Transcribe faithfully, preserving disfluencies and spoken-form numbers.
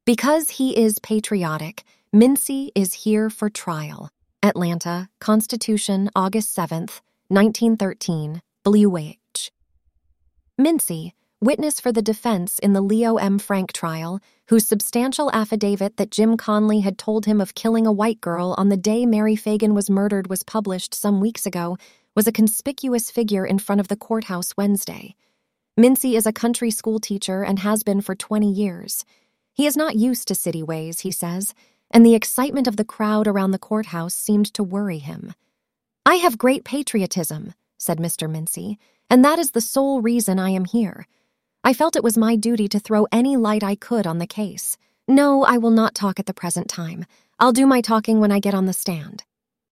Because he is patriotic, Mincy is here for trial. Atlanta, Constitution, August seventh, nineteen thirteen, Blue H. Mincy, witness for the defense in the Leo M. Frank trial, whose substantial affidavit that Jim Conley had told him of killing a white girl on the day Mary Fagan was murdered was published some weeks ago, was a conspicuous figure in front of the courthouse Wednesday. Mincy is a country school teacher and has been for twenty years. He is not used to city ways, he says, and the excitement of the crowd around the courthouse seemed to worry him. "I have great patriotism," said Mister Mincy, "and that is the sole reason I am here. I felt it was my duty to throw any light I could on the case. No, I will not talk at the present time. I'll do my talking when I get on the stand."